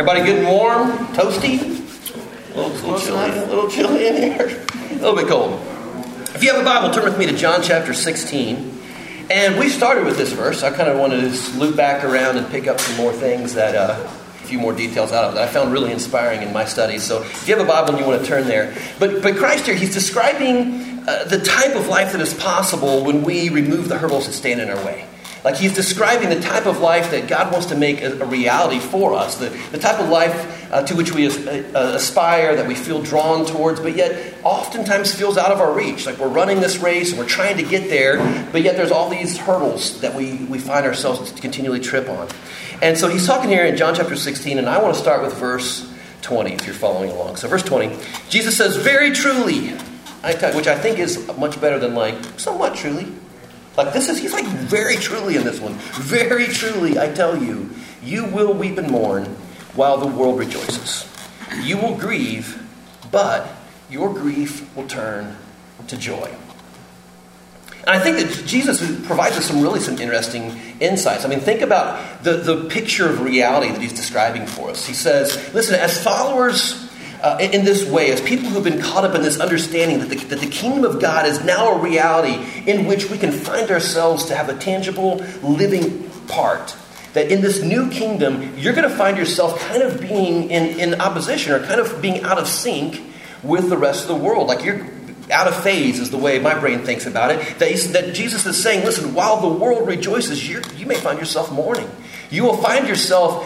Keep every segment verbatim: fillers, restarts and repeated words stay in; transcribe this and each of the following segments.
Everybody good and warm? Toasty? A little, little chilly, a little chilly in here. A little bit cold. If you have a Bible, turn with me to John chapter sixteen. And we started with this verse. I kind of wanted to just loop back around and pick up some more things that, uh, a few more details out of it that I found really inspiring in my studies. So if you have a Bible and you want to turn there. But, but Christ here, he's describing uh, the type of life that is possible when we remove the hurdles that stand in our way. Like he's describing the type of life that God wants to make a, a reality for us. The, the type of life uh, to which we as, uh, aspire, that we feel drawn towards, but yet oftentimes feels out of our reach. Like we're running this race and we're trying to get there, but yet there's all these hurdles that we, we find ourselves to continually trip on. And so he's talking here in John chapter sixteen, and I want to start with verse twenty if you're following along. So verse twenty, Jesus says, "Very truly," I tell, which I think is much better than like, "somewhat truly." Like this is, he's like very truly in this one. "Very truly, I tell you, you will weep and mourn while the world rejoices. You will grieve, but your grief will turn to joy." And I think that Jesus provides us some really some interesting insights. I mean, think about the, the picture of reality that he's describing for us. He says, listen, as followers Uh, in, in this way, as people who've been caught up in this understanding that the, that the kingdom of God is now a reality in which we can find ourselves to have a tangible, living part. That in this new kingdom, you're going to find yourself kind of being in, in opposition or kind of being out of sync with the rest of the world. Like you're out of phase is the way my brain thinks about it. That, that Jesus is saying, listen, while the world rejoices, you're, you may find yourself mourning. You will find yourself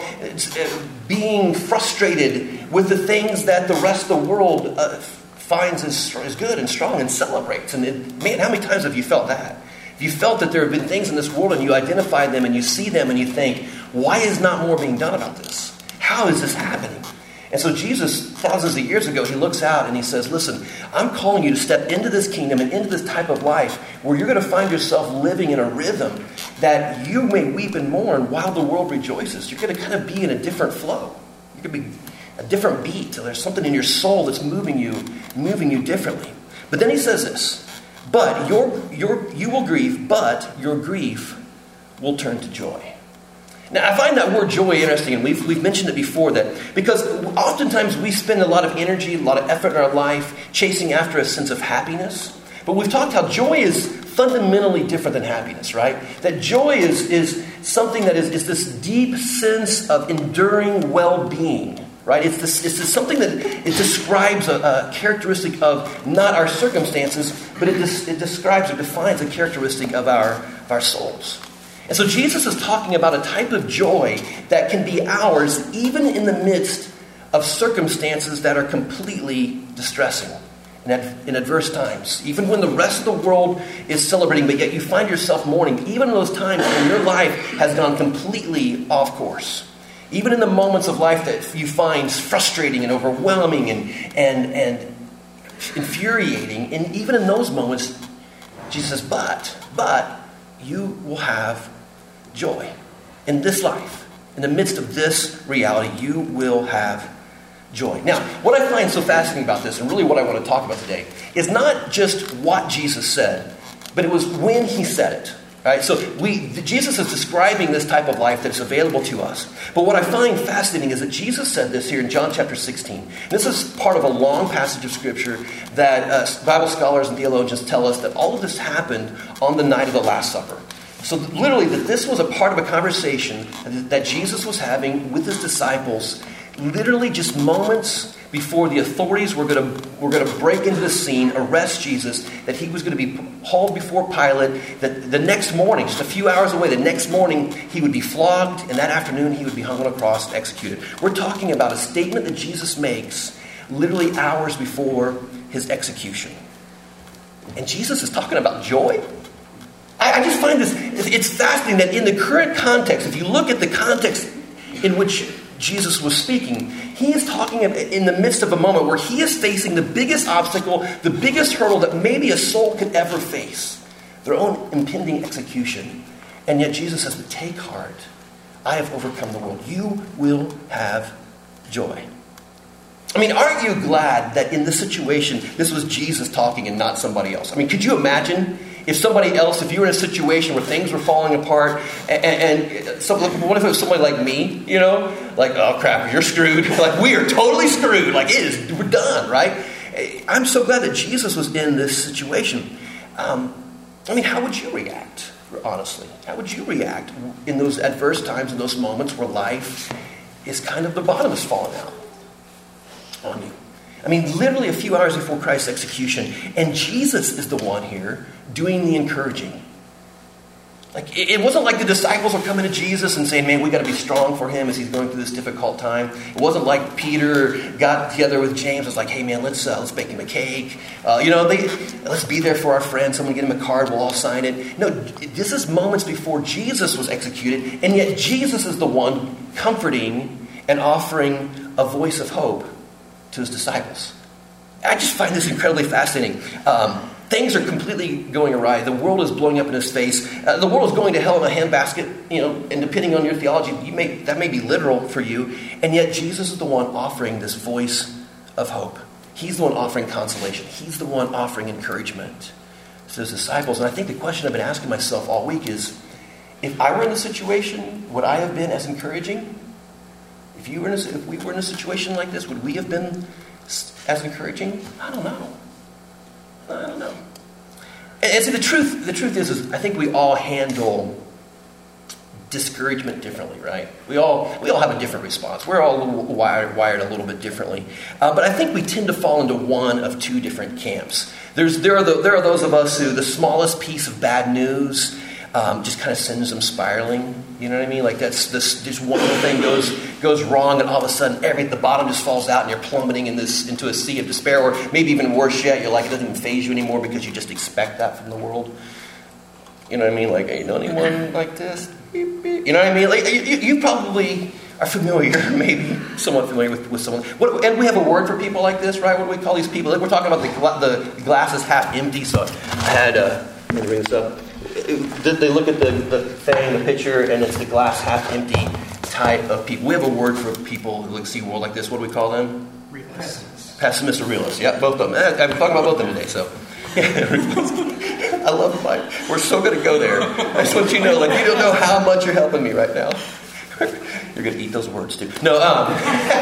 being frustrated with the things that the rest of the world uh, finds as, as good and strong and celebrates. And it, man, how many times have you felt that? Have you felt that there have been things in this world and you identify them and you see them and you think, why is not more being done about this? How is this happening? And so Jesus, thousands of years ago, he looks out and he says, listen, I'm calling you to step into this kingdom and into this type of life where you're going to find yourself living in a rhythm that you may weep and mourn while the world rejoices. You're going to kind of be in a different flow. You're going to be a different beat. There's something in your soul that's moving you, moving you differently. But then he says this, but your, your, you will grieve, but your grief will turn to joy. Now, I find that word joy interesting, and we've, we've mentioned it before, that because oftentimes we spend a lot of energy, a lot of effort in our life chasing after a sense of happiness. But we've talked how joy is fundamentally different than happiness, right? That joy is, is something that is, is this deep sense of enduring well-being, right? It's this, it's this something that it describes a, a characteristic of not our circumstances, but it, des, it describes or defines a characteristic of our, of our souls. And so Jesus is talking about a type of joy that can be ours even in the midst of circumstances that are completely distressing and in adverse times. Even when the rest of the world is celebrating, but yet you find yourself mourning. Even in those times when your life has gone completely off course. Even in the moments of life that you find frustrating and overwhelming and, and, and infuriating. And even in those moments, Jesus says, but, but you will have joy. In this life, in the midst of this reality, you will have joy. Now, what I find so fascinating about this, and really what I want to talk about today, is not just what Jesus said, but it was when he said it. Right? So we, Jesus is describing this type of life that's available to us. But what I find fascinating is that Jesus said this here in John chapter sixteen. This is part of a long passage of Scripture that uh, Bible scholars and theologians tell us that all of this happened on the night of the Last Supper. So literally that this was a part of a conversation that Jesus was having with his disciples literally just moments before the authorities were going to were going to break into the scene, arrest Jesus, that he was going to be hauled before Pilate, that the next morning, just a few hours away, the next morning he would be flogged, and that afternoon he would be hung on a cross and executed. We're talking about a statement that Jesus makes literally hours before his execution. And Jesus is talking about joy? I, I just find this, it's fascinating that in the current context, if you look at the context in which Jesus was speaking, he is talking in the midst of a moment where he is facing the biggest obstacle, the biggest hurdle that maybe a soul could ever face, their own impending execution. And yet Jesus says, but take heart, I have overcome the world. You will have joy. I mean, aren't you glad that in this situation, this was Jesus talking and not somebody else? I mean, could you imagine if somebody else, if you were in a situation where things were falling apart, and, and so, what if it was somebody like me, you know? Like, oh crap, you're screwed. Like, we are totally screwed. Like, it is, we're done, right? I'm so glad that Jesus was in this situation. Um, I mean, how would you react, honestly? How would you react in those adverse times, in those moments where life is kind of, the bottom is falling out on you? I mean, literally a few hours before Christ's execution, and Jesus is the one here doing the encouraging. Like, it wasn't like the disciples were coming to Jesus and saying, man, we got to be strong for him as he's going through this difficult time. It wasn't like Peter got together with James and was like, hey man, let's uh, let's bake him a cake. Uh, you know, they, let's be there for our friend. Someone get him a card, we'll all sign it. No, this is moments before Jesus was executed, and yet Jesus is the one comforting and offering a voice of hope to his disciples. I just find this incredibly fascinating. Um, things are completely going awry. The world is blowing up in his face. Uh, the world is going to hell in a handbasket, you know, and depending on your theology, you may that may be literal for you. And yet Jesus is the one offering this voice of hope. He's the one offering consolation. He's the one offering encouragement to his disciples. And I think the question I've been asking myself all week is, if I were in this situation, would I have been as encouraging? If you were in a, if we were in a situation like this, would we have been as encouraging? I don't know. I don't know. And, and see, the truth, the truth is, is, I think we all handle discouragement differently, right? We all we all have a different response. We're all a little wired, wired a little bit differently. Uh, but I think we tend to fall into one of two different camps. There's there are the, there are those of us who the smallest piece of bad news Um, just kind of sends them spiraling. You know what I mean? Like that's this just one little thing goes goes wrong, and all of a sudden, every the bottom just falls out, and you're plummeting in this into a sea of despair. Or maybe even worse yet, you're like it doesn't even faze you anymore because you just expect that from the world. You know what I mean? Like, hey, you know anyone like this? Beep, beep. You know what I mean? Like you, you probably are familiar, maybe somewhat familiar with, with someone. What, and we have a word for people like this, right? What do we call these people? Like we're talking about the the glass is half empty. So I had uh, let me bring this up. They look at the, the thing, the picture, and it's the glass half empty type of people. We have a word for people who see the world like this. What do we call them? Realists. Pessimist or realist. Yeah, both of them. I'm talking about both of them today. So, I love the Bible. We're so going to go there. I just want you to know, like, you don't know how much you're helping me right now. You're going to eat those words too. No, um...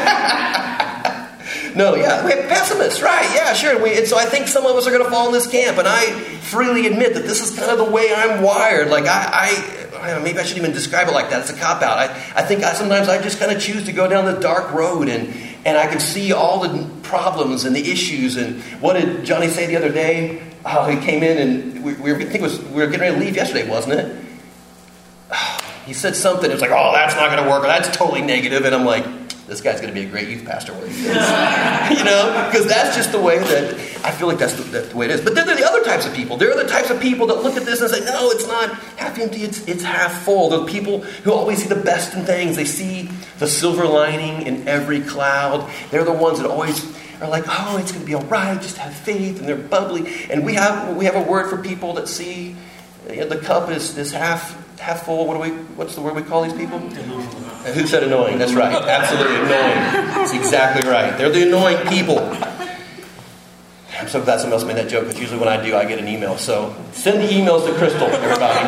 No, yeah, we have pessimists, right? Yeah, sure. We, and so I think some of us are going to fall in this camp, and I freely admit that this is kind of the way I'm wired. Like I, I, I don't know, maybe I shouldn't even describe it like that. It's a cop out. I, I think I, sometimes I just kind of choose to go down the dark road, and and I can see all the problems and the issues. And what did Johnny say the other day? Oh, he came in, and we, we were, I think it was we were getting ready to leave yesterday, wasn't it? He said something. It was like, oh, that's not going to work, or that's totally negative, and I'm like, this guy's going to be a great youth pastor when he does. You know, because that's just the way that I feel like that's the, that's the way it is. But then there are the other types of people. There are the types of people that look at this and say, no, it's not half empty, it's it's half full. The people who always see the best in things. They see the silver lining in every cloud. They're the ones that always are like, oh, it's going to be all right, just have faith, and they're bubbly. And we have we have a word for people that see, you know, the cup is, is half half full. What do we? What's the word we call these people? Who said annoying? That's right. Absolutely annoying. That's exactly right. They're the annoying people. I'm so glad someone else made that joke, because usually when I do, I get an email. So send the emails to Crystal, everybody.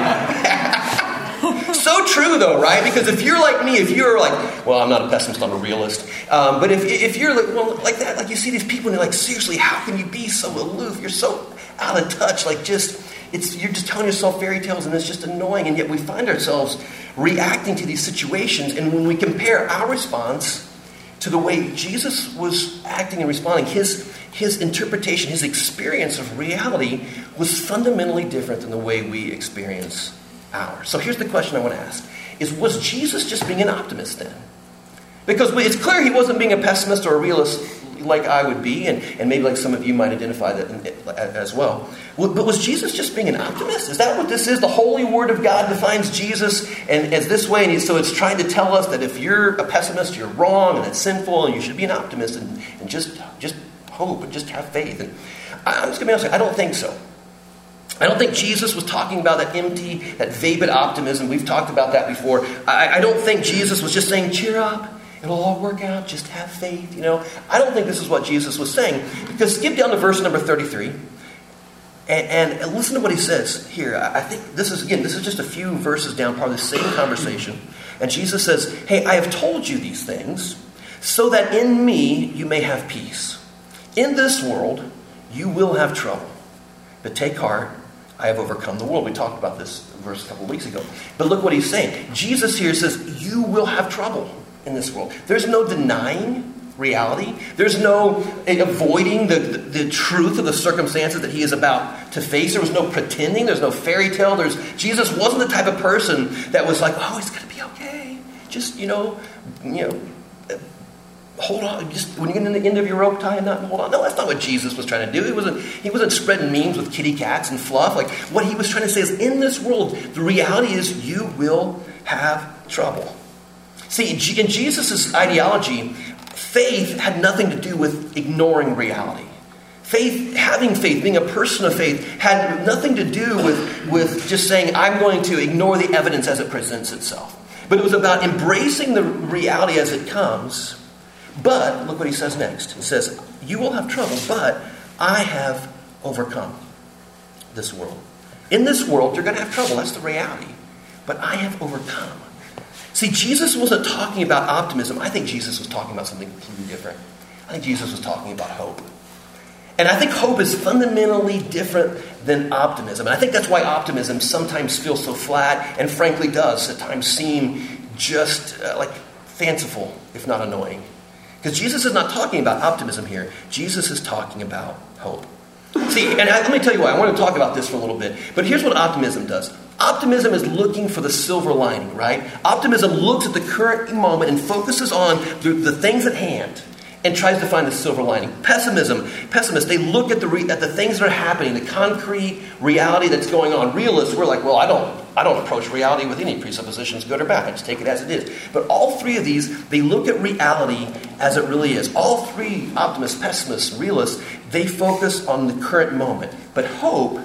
So true, though, right? Because if you're like me, if you're like, well, I'm not a pessimist, I'm a realist. Um, but if if you're like, well, like that, like you see these people and you're like, seriously, how can you be so aloof? You're so out of touch. Like just, it's you're just telling yourself fairy tales, and it's just annoying. And yet we find ourselves reacting to these situations, and when we compare our response to the way Jesus was acting and responding, his his interpretation, his experience of reality was fundamentally different than the way we experience ours. So here's the question I want to ask: is was Jesus just being an optimist then? Because it's clear he wasn't being a pessimist or a realist like I would be, and, and maybe like some of you might identify that as well. But was Jesus just being an optimist? Is that what this is? The Holy Word of God defines Jesus and as this way, and so it's trying to tell us that if you're a pessimist, you're wrong, and it's sinful, and you should be an optimist, and, and just just hope, and just have faith. And I'm just going to be honest with you, I don't think so. I don't think Jesus was talking about that empty, that vapid optimism. We've talked about that before. I, I don't think Jesus was just saying, cheer up. It'll all work out. Just have faith. You know, I don't think this is what Jesus was saying. Because skip down to verse number thirty-three. And, and listen to what he says here. I think this is, again, this is just a few verses down, part of the same conversation. And Jesus says, hey, I have told you these things so that in me you may have peace. In this world, you will have trouble. But take heart, I have overcome the world. We talked about this verse a couple of weeks ago. But look what he's saying. Jesus here says, you will have trouble in this world. There's no denying reality. There's no avoiding the, the, the truth of the circumstances that he is about to face. There was no pretending. There's no fairy tale. There's Jesus wasn't the type of person that was like, oh, it's going to be okay. Just, you know, you know, hold on. Just when you get to the end of your rope, tie a knot and hold on. No, that's not what Jesus was trying to do. He wasn't, he wasn't spreading memes with kitty cats and fluff. Like, what he was trying to say is, in this world, the reality is you will have trouble. See, in Jesus' ideology, faith had nothing to do with ignoring reality. Faith, having faith, being a person of faith, had nothing to do with, with just saying, I'm going to ignore the evidence as it presents itself. But it was about embracing the reality as it comes. But, look what he says next. He says, you will have trouble, but I have overcome this world. In this world, you're going to have trouble. That's the reality. But I have overcome. See, Jesus wasn't talking about optimism. I think Jesus was talking about something completely different. I think Jesus was talking about hope. And I think hope is fundamentally different than optimism. And I think that's why optimism sometimes feels so flat and frankly does at times seem just uh, like fanciful, if not annoying. Because Jesus is not talking about optimism here. Jesus is talking about hope. See, and I, let me tell you why. I want to talk about this for a little bit. But here's what optimism does. Optimism is looking for the silver lining, right? Optimism looks at the current moment and focuses on the, the things at hand and tries to find the silver lining. Pessimism, pessimists, they look at the re, at the things that are happening, the concrete reality that's going on. Realists, we're like, well, I don't, I don't approach reality with any presuppositions, good or bad. I just take it as it is. But all three of these, they look at reality as it really is. All three, optimists, pessimists, realists, they focus on the current moment. But hope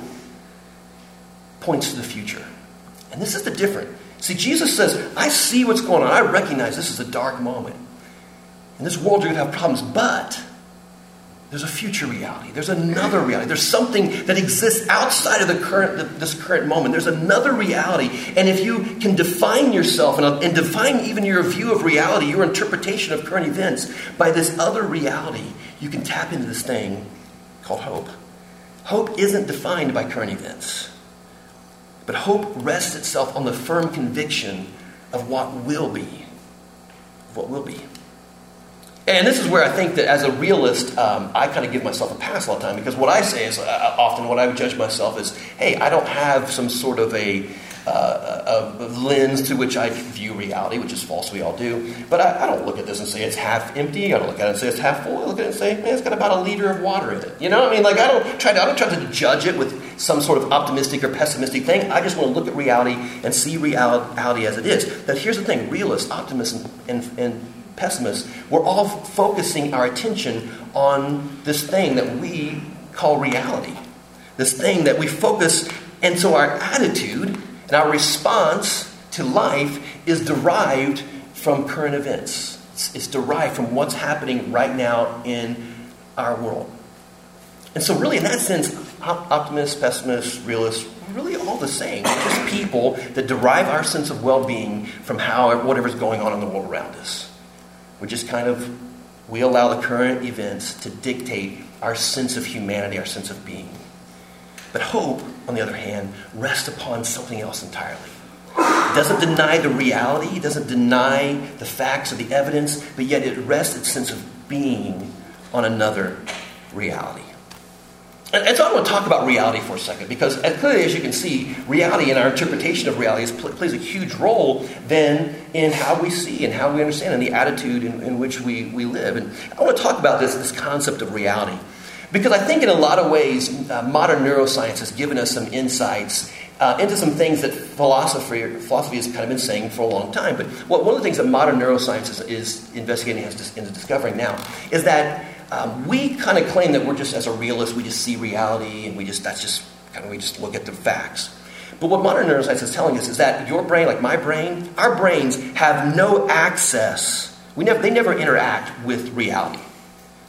points to the future. And this is the difference. See, Jesus says, I see what's going on. I recognize this is a dark moment. In this world, you're going to have problems, but there's a future reality. There's another reality. There's something that exists outside of the current, this current moment. There's another reality. And if you can define yourself and, and define even your view of reality, your interpretation of current events by this other reality, you can tap into this thing called hope. Hope isn't defined by current events. But hope rests itself on the firm conviction of what will be. Of what will be. And this is where I think that as a realist, um, I kind of give myself a pass all the time. Because what I say is, uh, often what I would judge myself is, hey, I don't have some sort of a, uh, a lens to which I view reality, which is false, we all do. But I, I don't look at this and say it's half empty. I don't look at it and say it's half full. I look at it and say, man, it's got about a liter of water in it. You know what I mean? Like, I don't try to, I don't try to judge it with some sort of optimistic or pessimistic thing. I just want to look at reality and see reality as it is. But here's the thing. Realists, optimists, and, and, and pessimists, we're all focusing our attention on this thing that we call reality. This thing that we focus, and so our attitude and our response to life is derived from current events. It's, it's derived from what's happening right now in our world. And so really in that sense, op- optimists, pessimists, realists, we're really all the same. We're just people that derive our sense of well-being from how whatever's going on in the world around us. We just kind of, we allow the current events to dictate our sense of humanity, our sense of being. But hope, on the other hand, rests upon something else entirely. It doesn't deny the reality, it doesn't deny the facts or the evidence, but yet it rests its sense of being on another reality. And so I want to talk about reality for a second, because as clearly as you can see, reality and our interpretation of reality is, plays a huge role then in how we see and how we understand and the attitude in, in which we, we live. And I want to talk about this, this concept of reality, because I think in a lot of ways, uh, modern neuroscience has given us some insights uh, into some things that philosophy, philosophy has kind of been saying for a long time. But what, one of the things that modern neuroscience is, is investigating and is discovering now is that Um, we kind of claim that we're just, as a realist, we just see reality and we just, that's just, kind of, we just look at the facts. But what modern neuroscience is telling us is that your brain, like my brain, our brains have no access, we never, they never interact with reality.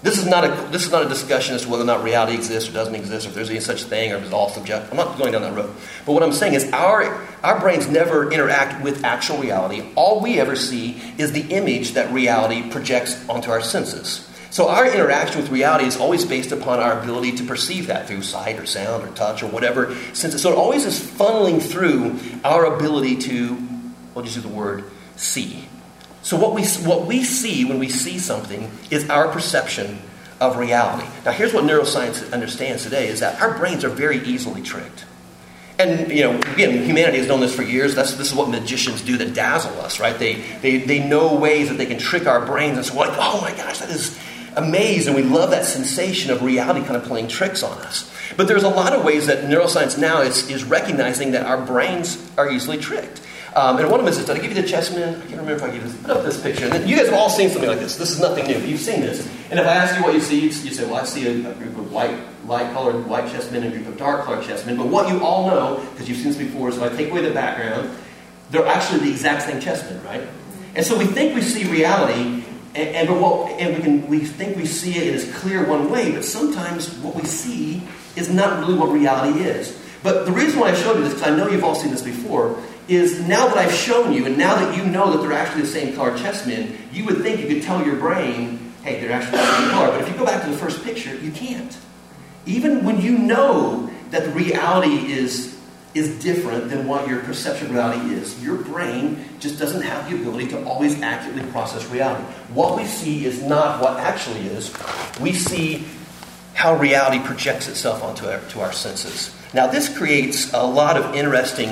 This is not a this is not a discussion as to whether or not reality exists or doesn't exist, or if there's any such thing, or if it's all subjective. I'm not going down that road. But what I'm saying is our our brains never interact with actual reality. All we ever see is the image that reality projects onto our senses. So our interaction with reality is always based upon our ability to perceive that through sight or sound or touch or whatever senses. So it always is funneling through our ability to, we'll just use the word, see. So what we what we see when we see something is our perception of reality. Now here's what neuroscience understands today is that our brains are very easily tricked. And, you know, again, humanity has known this for years. That's This is what magicians do that dazzle us, right? They, they, they know ways that they can trick our brains. And so we're like, oh my gosh, that is amazing. And we love that sensation of reality kind of playing tricks on us. But there's a lot of ways that neuroscience now is, is recognizing that our brains are easily tricked. Um, and one of them is this. Did I give you the chessmen? I can't remember if I gave this. Put up this picture. And you guys have all seen something like this. This is nothing new. You've seen this. And if I ask you what you see, you say, well, I see a, a group of white, light-colored white chessmen and a group of dark-colored chessmen. But what you all know, because you've seen this before, is if I take away the background, they're actually the exact same chessmen, right? And so we think we see reality, and, and, but what, and we, can, we think we see it as clear one way, but sometimes what we see is not really what reality is. But the reason why I showed you this, because I know you've all seen this before, is now that I've shown you, and now that you know that they're actually the same color chessmen, you would think you could tell your brain, hey, they're actually the same color. But if you go back to the first picture, you can't. Even when you know that the reality is, is different than what your perception of reality is, your brain just doesn't have the ability to always accurately process reality. What we see is not what actually is. We see how reality projects itself onto our, to our senses. Now, this creates a lot of interesting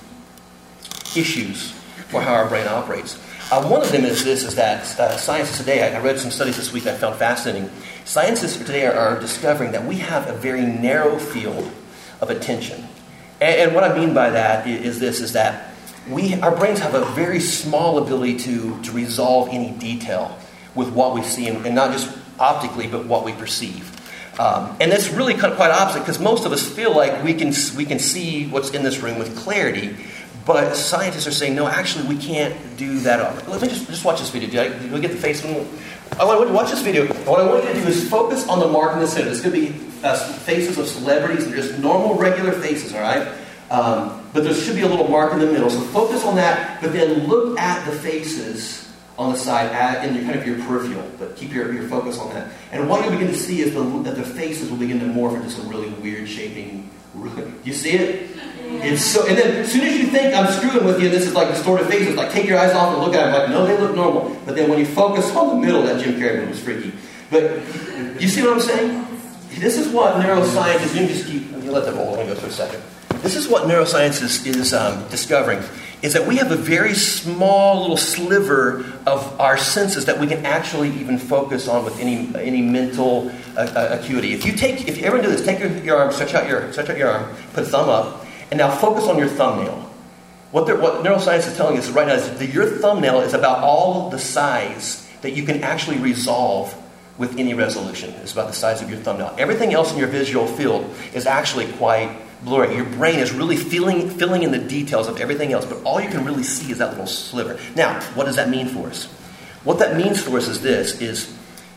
issues for how our brain operates. Uh, one of them is this, is that uh, scientists today, I, I read some studies this week I found fascinating. Scientists today are, are discovering that we have a very narrow field of attention. And, and what I mean by that is, is this, is that we, our brains have a very small ability to, to resolve any detail with what we see, and, and not just optically, but what we perceive. Um, and that's really kind of quite opposite, because most of us feel like we can we can see what's in this room with clarity. But scientists are saying, no, actually, we can't do that. Let me just, just watch this video. Did, I, did we get the face? I want to watch this video. What I want you to do is focus on the mark in the center. This could be uh, faces of celebrities. They're just normal, regular faces, all right? Um, but there should be a little mark in the middle. So focus on that, but then look at the faces on the side, at, in your, kind of your peripheral. But keep your, your focus on that. And what you'll begin to see is the, that the faces will begin to morph into some really weird shaping. You see it? It's so, and then as soon as you think I'm screwing with you, this is like distorted faces, like take your eyes off and look at them like, no, they look normal. But then when you focus on the middle, that Jim Carrey movie was freaky. But you see what I'm saying? This is what neuroscience is. You can just keep, you let that roll. Let me go for a second. This is what neuroscience is, is um, discovering, is that we have a very small little sliver of our senses that we can actually even focus on with any any mental uh, acuity. If you take, if you ever do this, take your, your arm, stretch out your stretch out your arm, put a thumb up. And now focus on your thumbnail. What, what neuroscience is telling us right now is that your thumbnail is about all the size that you can actually resolve with any resolution. It's about the size of your thumbnail. Everything else in your visual field is actually quite blurry. Your brain is really feeling, filling in the details of everything else, but all you can really see is that little sliver. Now, what does that mean for us? What that means for us is this, is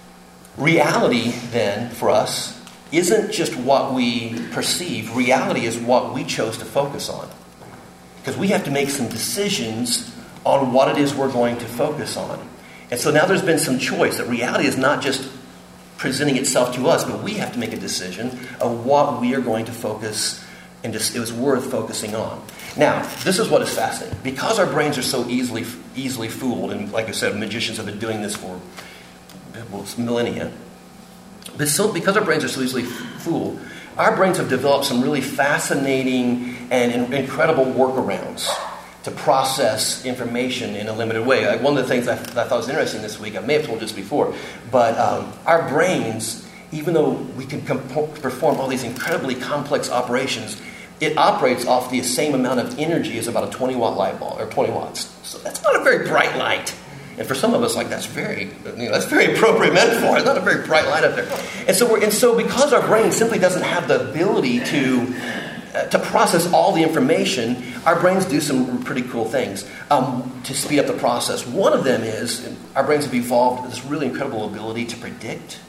reality then for us isn't just what we perceive. Reality is what we chose to focus on. Because we have to make some decisions on what it is we're going to focus on. And so now there's been some choice that reality is not just presenting itself to us, but we have to make a decision of what we are going to focus and just, it was worth focusing on. Now, this is what is fascinating. Because our brains are so easily easily fooled, and like I said, magicians have been doing this for well, millennia. But so, because our brains are so easily fooled, our brains have developed some really fascinating and in, incredible workarounds to process information in a limited way. Like one of the things I, that I thought was interesting this week, I may have told you this before, but um, our brains, even though we can comp- perform all these incredibly complex operations, it operates off the same amount of energy as about a twenty watt light bulb, or twenty watts. So that's not a very bright light. And for some of us, like that's very, you know, that's very appropriate metaphor. It's not a very bright light up there. And so, we're, and so, because our brain simply doesn't have the ability to uh, to process all the information, our brains do some pretty cool things um, to speed up the process. One of them is our brains have evolved this really incredible ability to predict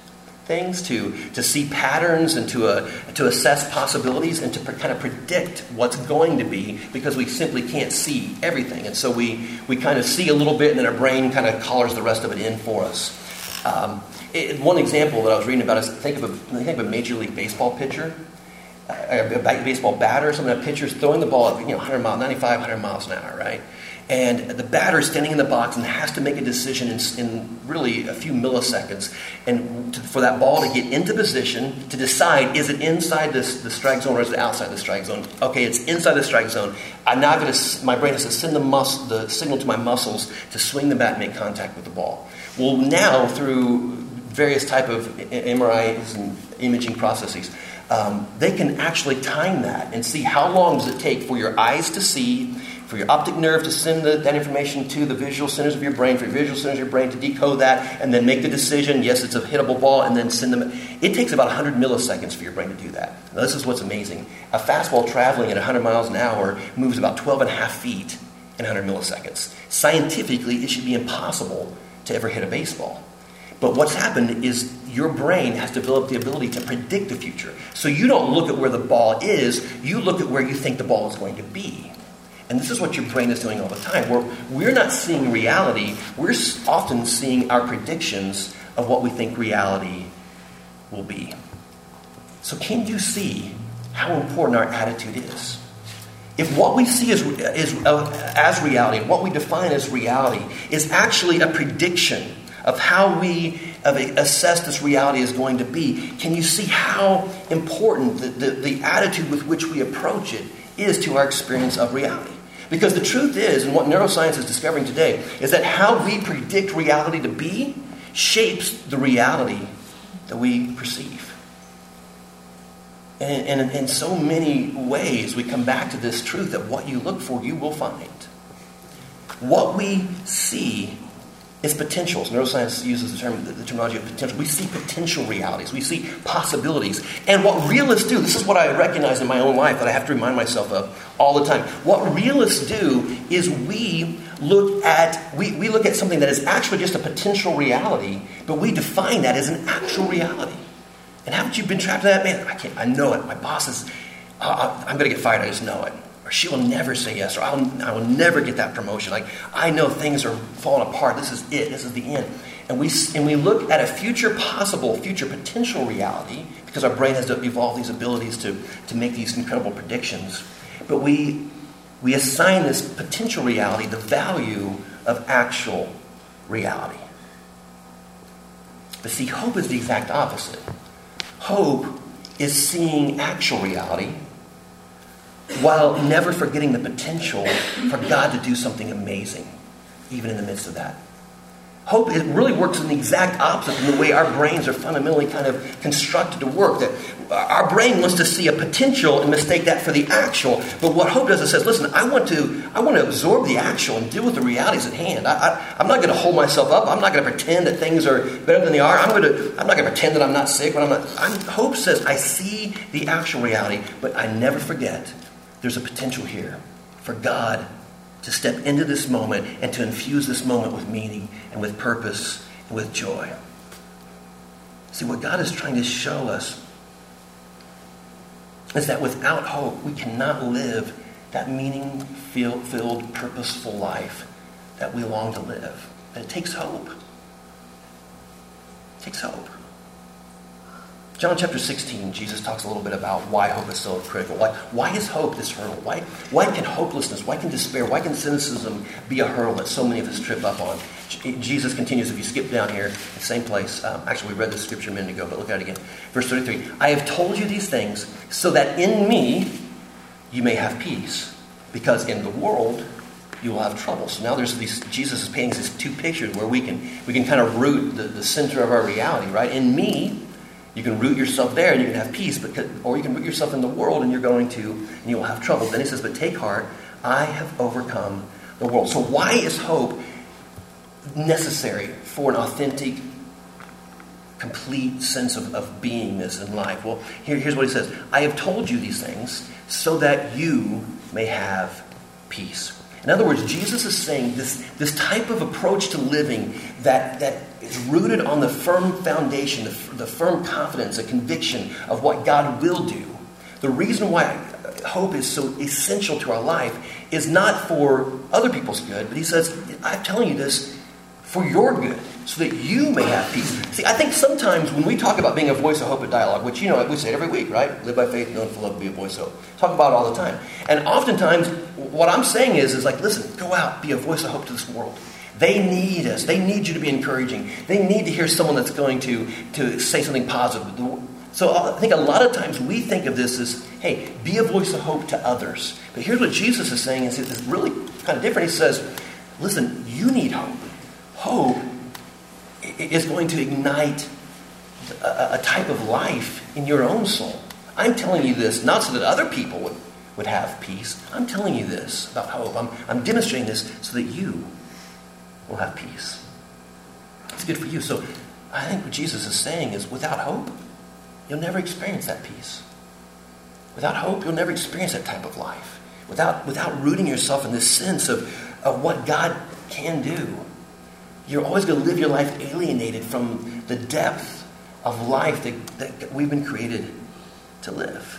things, to, to see patterns and to, uh, to assess possibilities and to pre- kind of predict what's going to be, because we simply can't see everything. And so we, we kind of see a little bit and then our brain kind of collars the rest of it in for us. Um, it, one example that I was reading about is think of a, think of a Major League Baseball pitcher, uh, a baseball batter, some of that pitcher's throwing the ball at you know, one hundred miles, ninety-five, one hundred miles an hour, right? And the batter is standing in the box and has to make a decision in, in really a few milliseconds, and to, for that ball to get into position to decide, is it inside this, the strike zone or is it outside the strike zone? Okay, it's inside the strike zone. I'm now going to, my brain has to send the, mus, the signal to my muscles to swing the bat and make contact with the ball. Well, now through various type of M R Is and imaging processes, um, they can actually time that and see how long does it take for your eyes to see, for your optic nerve to send the, that information to the visual centers of your brain, for your visual centers of your brain to decode that, and then make the decision, yes, it's a hittable ball, and then send them. It takes about one hundred milliseconds for your brain to do that. Now, this is what's amazing. A fastball traveling at one hundred miles an hour moves about twelve and a half feet in one hundred milliseconds. Scientifically, it should be impossible to ever hit a baseball. But what's happened is your brain has developed the ability to predict the future. So you don't look at where the ball is, you look at where you think the ball is going to be. And this is what your brain is doing all the time. We're, we're not seeing reality. We're often seeing our predictions of what we think reality will be. So can you see how important our attitude is? If what we see is, is uh, as reality, what we define as reality, is actually a prediction of how we of assess this reality is going to be, can you see how important the, the, the attitude with which we approach it is to our experience of reality? Because the truth is, and what neuroscience is discovering today, is that how we predict reality to be shapes the reality that we perceive. And, and in so many ways, we come back to this truth that what you look for, you will find. What we see is potentials. Neuroscience uses the term, the terminology of potential. We see potential realities. We see possibilities. And what realists do, this is what I recognize in my own life that I have to remind myself of all the time. What realists do is we look at we, we look at something that is actually just a potential reality, but we define that as an actual reality. And haven't you been trapped in that? Man, I can't. I know it. My boss is. Uh, I'm going to get fired. I just know it. Or she will never say yes, or I'll, I will never get that promotion. Like, I know things are falling apart. This is it. This is the end. And we and we look at a future possible, future potential reality, because our brain has evolved these abilities to, to make these incredible predictions. But we we assign this potential reality the value of actual reality. But see, hope is the exact opposite. Hope is seeing actual reality while never forgetting the potential for God to do something amazing, even in the midst of that. Hope, it really works in the exact opposite from the way our brains are fundamentally kind of constructed to work. That our brain wants to see a potential and mistake that for the actual. But what hope does is says, listen, I want to I want to absorb the actual and deal with the realities at hand. I, I, I'm not going to hold myself up. I'm not going to pretend that things are better than they are. I'm going to I'm not going to pretend that I'm not sick when I'm not. I'm, hope says I see the actual reality, but I never forget there's a potential here for God to step into this moment and to infuse this moment with meaning and with purpose and with joy. See, what God is trying to show us is that without hope, we cannot live that meaning-filled, purposeful life that we long to live. And it takes hope. It takes hope. John chapter sixteen, Jesus talks a little bit about why hope is so critical. Why, why is hope this hurdle? Why, why can hopelessness, why can despair, why can cynicism be a hurdle that so many of us trip up on? Jesus continues, if you skip down here, the same place. Um, actually, we read this scripture a minute ago, but look at it again. Verse thirty-three, I have told you these things so that in me you may have peace. Because in the world you will have trouble. So now there's these, Jesus is painting these two pictures where we can we can kind of root the, the center of our reality, right? In me, you can root yourself there and you can have peace, because, or you can root yourself in the world and you're going to, and you will have trouble. Then he says, but take heart, I have overcome the world. So why is hope necessary for an authentic, complete sense of, of beingness in life? Well, here, here's what he says. I have told you these things so that you may have peace. In other words, Jesus is saying this, this type of approach to living that, that is rooted on the firm foundation, the, the firm confidence, the conviction of what God will do. The reason why hope is so essential to our life is not for other people's good, but he says, I'm telling you this for your good, so that you may have peace. See, I think sometimes when we talk about being a voice of hope at Dialogue, which, you know, we say it every week, right? Live by faith, known for love, be a voice of hope. Talk about it all the time. And oftentimes, what I'm saying is, is like, listen, go out, be a voice of hope to this world. They need us. They need you to be encouraging. They need to hear someone that's going to, to say something positive. So I think a lot of times we think of this as, hey, be a voice of hope to others. But here's what Jesus is saying, is it's really kind of different. He says, listen, you need hope. Hope is going to ignite a, a type of life in your own soul. I'm telling you this not so that other people would, would have peace. I'm telling you this about hope. I'm, I'm demonstrating this so that you will have peace. It's good for you. So I think what Jesus is saying is, without hope, you'll never experience that peace. Without hope, you'll never experience that type of life. Without, without rooting yourself in this sense of, of what God can do, you're always going to live your life alienated from the depth of life that, that, that we've been created to live.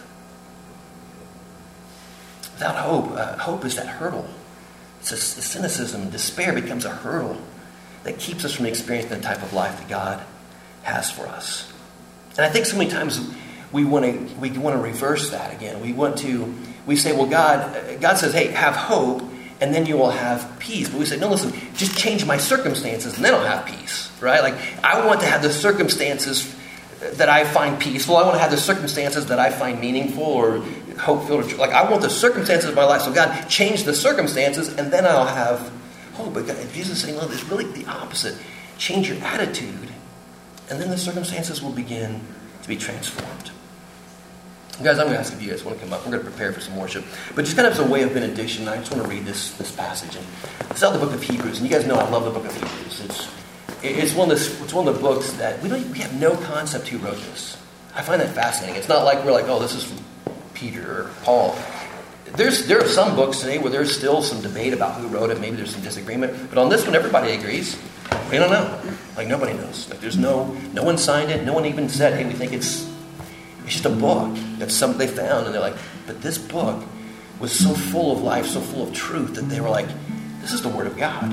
Without hope, uh, hope is that hurdle. It's a, a cynicism, despair becomes a hurdle that keeps us from experiencing the type of life that God has for us. And I think so many times we want to we want to reverse that again. We want to we say, well, God God says, hey, have hope, and then you will have peace. But we say, no, listen, just change my circumstances, and then I'll have peace, right? Like, I want to have the circumstances that I find peaceful. I want to have the circumstances that I find meaningful or hope-filled. Like, I want the circumstances of my life. So God, change the circumstances, and then I'll have hope. But God, Jesus is saying, no, it's really the opposite. Change your attitude, and then the circumstances will begin to be transformed. Guys, I'm going to ask if you guys want to come up. We're going to prepare for some worship. But just kind of as a way of benediction, I just want to read this, this passage. And it's out of the book of Hebrews. And you guys know I love the book of Hebrews. It's it's one of the, it's one of the books that we, don't, we have no concept who wrote this. I find that fascinating. It's not like we're like, oh, this is from Peter or Paul. There's There are some books today where there's still some debate about who wrote it. Maybe there's some disagreement. But on this one, everybody agrees. We don't know. Like, nobody knows. Like, there's no, no one signed it. No one even said, hey, we think it's It's just a book that some they found, and they're like, but this book was so full of life, so full of truth, that they were like, this is the Word of God.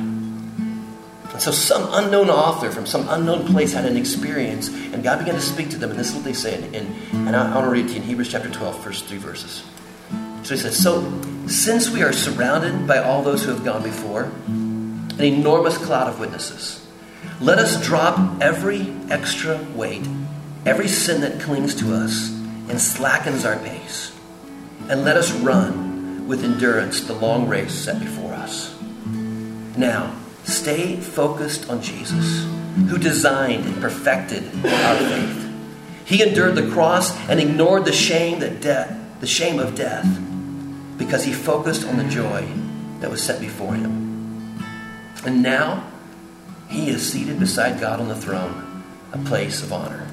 And so some unknown author from some unknown place had an experience, and God began to speak to them, and this is what they say. And, and I, I want to read to you in Hebrews chapter twelve, first three verses. So he says, so since we are surrounded by all those who have gone before, an enormous cloud of witnesses, let us drop every extra weight, every sin that clings to us and slackens our pace, and let us run with endurance the long race set before us. Now, stay focused on Jesus, who designed and perfected our faith. He endured the cross and ignored the shame that death, the shame of death, because he focused on the joy that was set before him. And now, he is seated beside God on the throne, a place of honor.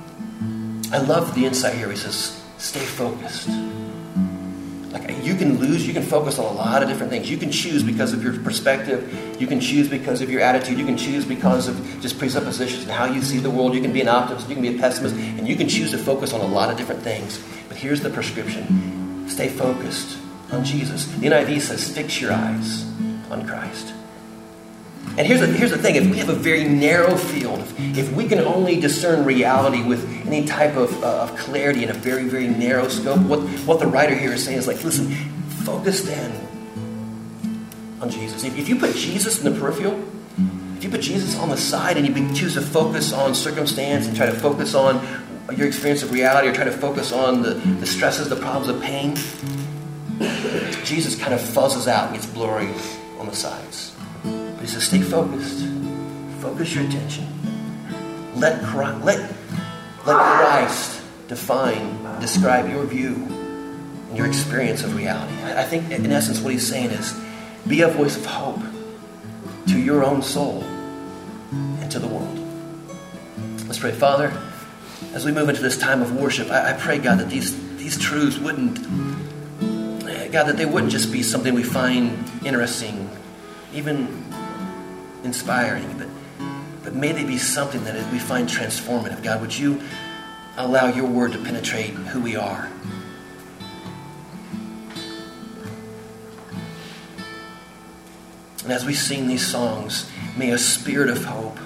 I love the insight here. He says, stay focused. Like, you can lose, you can focus on a lot of different things. You can choose because of your perspective. You can choose because of your attitude. You can choose because of just presuppositions and how you see the world. You can be an optimist. You can be a pessimist. And you can choose to focus on a lot of different things. But here's the prescription. Stay focused on Jesus. The N I V says, fix your eyes on Christ. And here's the, here's the thing. If we have a very narrow field, if, if we can only discern reality with any type of, uh, of clarity in a very, very narrow scope, what, what the writer here is saying is like, listen, focus then on Jesus. If, if you put Jesus in the peripheral, if you put Jesus on the side and you choose to focus on circumstance and try to focus on your experience of reality or try to focus on the, the stresses, the problems, the pain, Jesus kind of fuzzes out and gets blurry on the sides. He says, stay focused. Focus your attention. Let Christ, let, let Christ define, describe your view and your experience of reality. I think, in essence, what he's saying is, be a voice of hope to your own soul and to the world. Let's pray. Father, as we move into this time of worship, I, I pray, God, that these, these truths wouldn't God, that they wouldn't just be something we find interesting, even inspiring, but, but may they be something that we find transformative. God, would you allow your word to penetrate who we are? And as we sing these songs, may a spirit of hope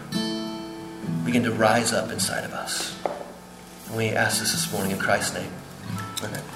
begin to rise up inside of us. And we ask this this morning in Christ's name. Amen.